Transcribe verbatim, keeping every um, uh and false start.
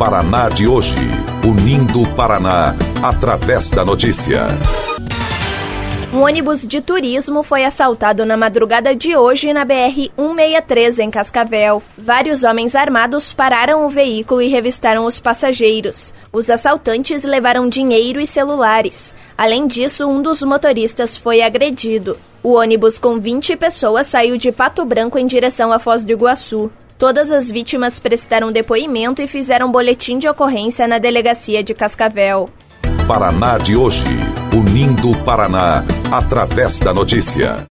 Paraná de hoje, unindo o Paraná através da notícia. Um ônibus de turismo foi assaltado na madrugada de hoje na B R cento e sessenta e três, em Cascavel. Vários homens armados pararam o veículo e revistaram os passageiros. Os assaltantes levaram dinheiro e celulares. Além disso, um dos motoristas foi agredido. O ônibus com vinte pessoas saiu de Pato Branco em direção à Foz do Iguaçu. Todas as vítimas prestaram depoimento e fizeram boletim de ocorrência na delegacia de Cascavel. Paraná de hoje, unindo o Paraná através da notícia.